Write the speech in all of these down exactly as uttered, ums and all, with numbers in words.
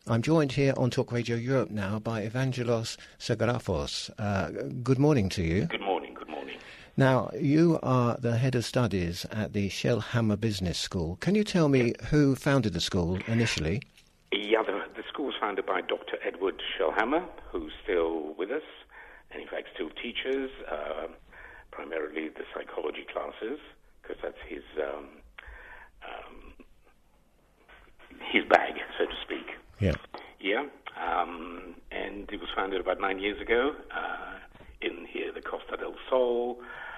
I'm joined here on Talk Radio Europe now by Evangelos Sagrafos. Uh, good morning to you. Good morning, good morning. Now, you are the head of studies at the Shellhammer Business School. Can you tell me who founded the school initially? Yeah, the, the school was founded by Doctor Edward Shellhammer, who's still with us, and in fact still teaches uh, primarily the psychology classes, because that's his um, um, his bag, so to speak. Yeah. Yeah, um, and it was founded about nine years ago uh, in here, the Costa del Sol.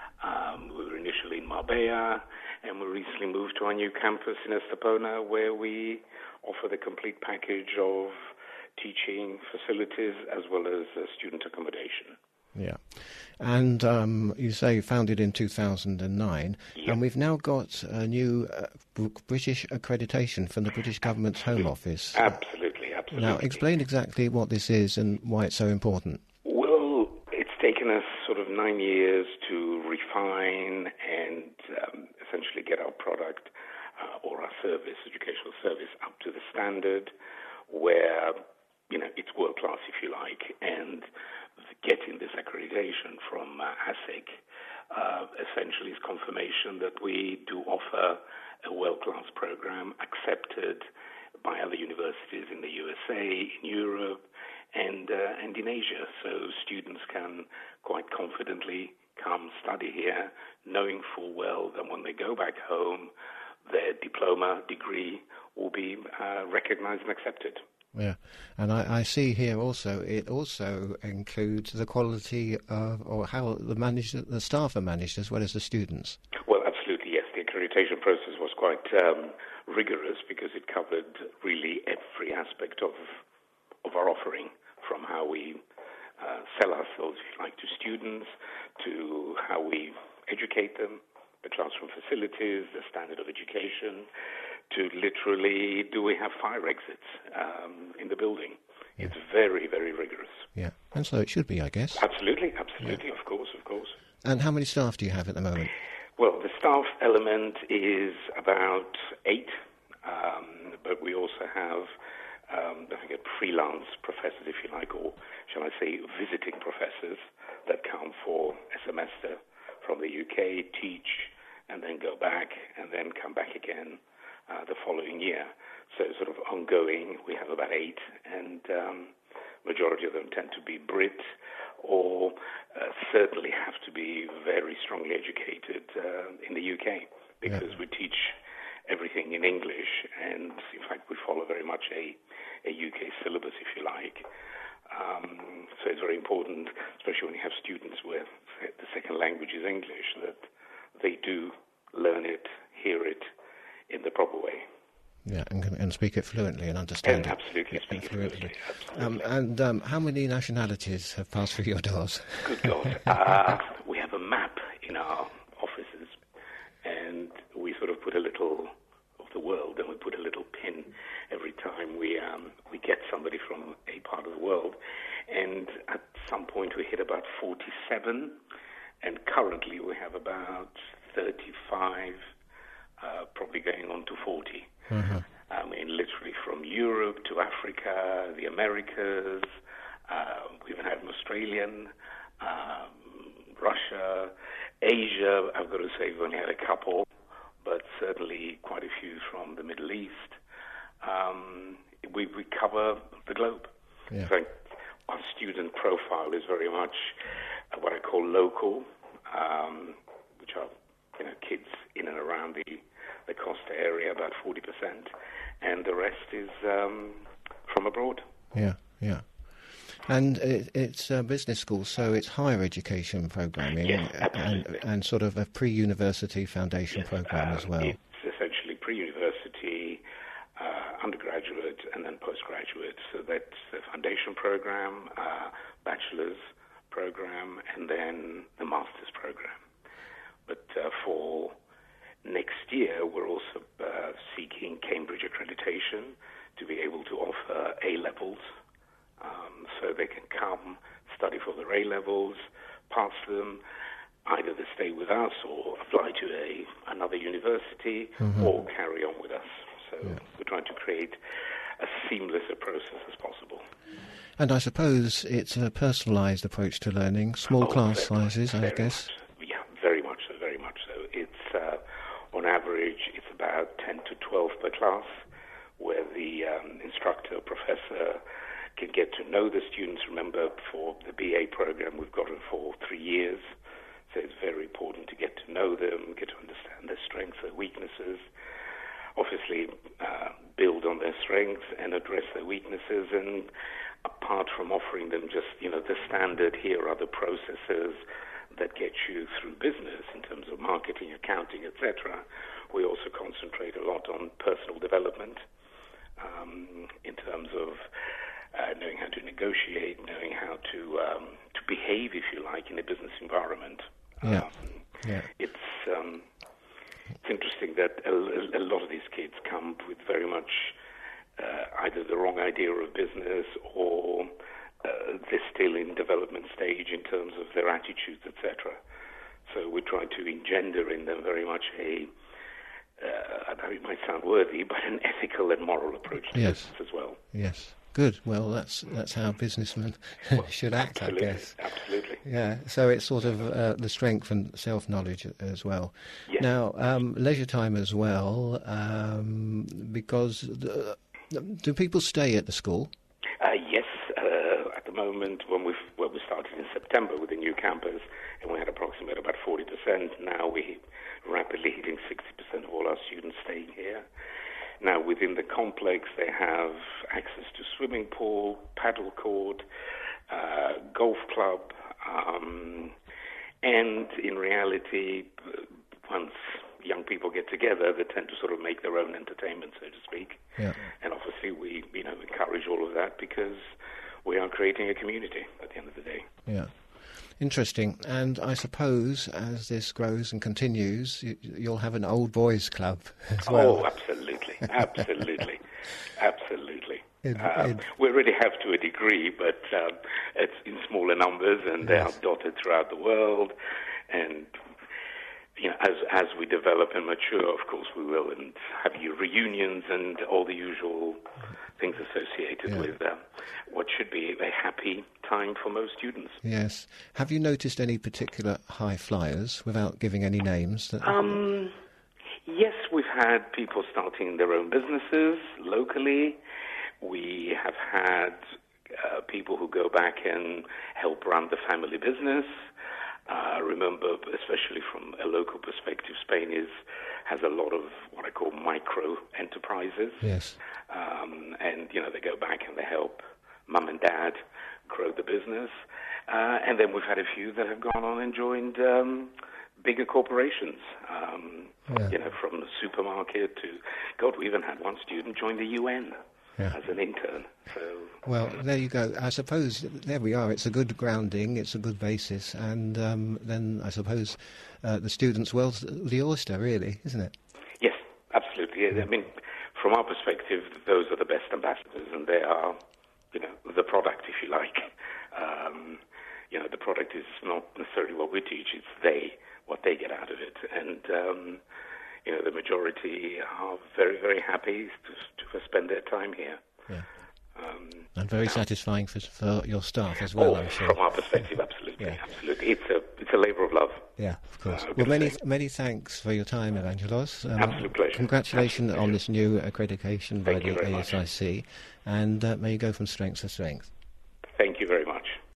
Um, we were initially in Marbella, and we recently moved to our new campus in Estepona, where we offer the complete package of teaching facilities as well as uh, student accommodation. Yeah. And um, you say founded in two thousand nine, Yep. and we've now got a new uh, B- British accreditation from the British government's Home Office. Absolutely, absolutely. Now, explain exactly what this is and why it's so important. Well, it's taken us sort of nine years to refine and um, essentially get our product uh, or our service, educational service, up to the standard where, you know, it's world class, if you like, and getting this accreditation from uh, A S I C uh, essentially is confirmation that we do offer a world-class program accepted by other universities in the U S A, in Europe, and uh, and in Asia. So students can quite confidently come study here, knowing full well that when they go back home, their diploma, degree will be uh, recognized and accepted. Yeah, and I, I see here also it also includes the quality of or how the managed the staff are managed as well as the students. Well, absolutely, yes. The accreditation process was quite um, rigorous because it covered really every aspect of of our offering, from how we uh, sell ourselves, if you like, to students, to how we educate them, the classroom facilities, the standard of education, to literally, do we have fire exits um, in the building? Yeah. It's very, very rigorous. Yeah, and so it should be, I guess. Absolutely, absolutely, yeah. of course, of course. And how many staff do you have at the moment? Well, the staff element is about eight, um, but we also have, um, I think, freelance professors, if you like, or shall I say visiting professors that come for a semester from the U K, teach, and then go back, and then come back again Uh, the following year. So sort of ongoing, we have about eight, and um, majority of them tend to be Brit or uh, certainly have to be very strongly educated uh, in the U K, because yeah. we teach everything in English, and in fact we follow very much a, a U K syllabus, if you like. Um, so it's very important, especially when you have students where the second language is English, that they do learn it, hear it, in the proper way. Yeah, and, and speak it fluently and understand and it. Absolutely, yeah, speak it fluently. Absolutely. Um, and um, how many nationalities have passed through your doors? Good God. uh, we have a map in our offices, and we sort of put a little of the world, and we put a little pin every time we um, we get somebody from a part of the world. And at some point we hit about forty-seven, and currently we have about thirty-five, Uh, probably going on to forty. Uh-huh. I mean, literally from Europe to Africa, the Americas, uh, we even had an Australian, um, Russia, Asia. I've got to say we've only had a couple, but certainly quite a few from the Middle East. Um, we, we cover the globe. Yeah. In fact, our student profile is very much uh, what I call local, um, which are you know, kids in and around the, the Costa area, about forty percent, and the rest is um, from abroad. Yeah, yeah. And it, it's a business school, so it's higher education programming Yes, absolutely. and, and sort of a pre-university foundation yes, program um, as well. It's essentially pre-university, uh, undergraduate, and then postgraduate. So that's the foundation program, uh, bachelor's program, and then the master's program. But uh, for next year, we're also uh, seeking Cambridge accreditation to be able to offer A-levels. Um, so they can come, study for their A-levels, pass them, either they stay with us or apply to a another university mm-hmm. or carry on with us. So yeah. we're trying to create as seamless a process as possible. And I suppose it's a personalised approach to learning, small oh, class very, sizes, I very guess. Much, yeah, very much so, very much so. It's, uh, on average, it's about ten to twelve per class, where the um, instructor, professor, can get to know the students. Remember, for the B A program, we've got them for three years, so it's very important to get to know them, get to understand their strengths, their weaknesses, obviously uh, build on their strengths and address their weaknesses. And apart from offering them just, you know, the standard, here are the processes that get you through business in terms of marketing, accounting, et cetera, we also concentrate a lot on personal development um, in terms of uh, knowing how to negotiate, knowing how to um, to behave, if you like, in a business environment. Yeah. Um, yeah. It's um, it's interesting that a, a lot of these kids come with very much uh, either the wrong idea of business, or uh, they're still in development stage in terms of their attitudes, et cetera. So we try to engender in them very much a, uh, I know it might sound worthy, but an ethical and moral approach to Yes. business as well. Yes. Good. Well, that's that's how businessmen Well, should act, absolutely, I guess. Absolutely. Yeah. So it's sort of uh, the strength and self-knowledge as well. Yes. Now, um, leisure time as well, um, because the, do people stay at the school? Uh, yes. Uh, at the moment, when we when we started in September with the new campus, and we had approximately about forty percent. Now we're rapidly hitting sixty percent of all our students staying here. Now, within the complex, they have access to swimming pool, paddle court, uh, golf club, um, and in reality, once young people get together, they tend to sort of make their own entertainment, so to speak. Yeah. And obviously, we you know encourage all of that because we are creating a community at the end of the day. Yeah. Interesting. And I suppose as this grows and continues, you, you'll have an old boys club as well. Oh, absolutely, absolutely, absolutely. It- Um, it- we already have to a degree, but um, it's in smaller numbers, and they are Yes. dotted throughout the world. And you know, as as we develop and mature, of course, we will and have your reunions and all the usual things associated Yeah. with uh, what should be a happy time for most students. Yes. Have you noticed any particular high flyers, without giving any names? That, Um, yes, we've had people starting their own businesses locally. We have had uh, people who go back and help run the family business. Uh, remember, especially from a local perspective, Spain is has a lot of what I call micro enterprises. Yes. Um, and, you know, they go back and they help mum and dad grow the business. Uh, and then we've had a few that have gone on and joined um, bigger corporations, um, Yeah. you know, from the supermarket to, God, we even had one student join the U N Yeah. as an intern. So, Well, there you go. I suppose there we are. It's a good grounding. It's a good basis. And um, then I suppose uh, the students' world's the oyster, really, isn't it? yes, absolutely. I mean, from our perspective, those are the best ambassadors, and they are, you know, the product, if you like. Um, you know, the product is not necessarily what we teach, it's they, what they get out of it. And, um, you know, the majority are very, very happy to, to spend their time here. Yeah. Um, And very satisfying for, for your staff as well, oh, I'm sure. from our perspective, absolutely, Yeah. absolutely. It's a, it's a labour of love. Yeah, of course. Uh, well, good many to say. many thanks for your time, Evangelos. Um, Absolute pleasure. Congratulations Absolute on pleasure. this new accreditation by Thank you the very much. A S I C, and uh, may you go from strength to strength. Thank you very much.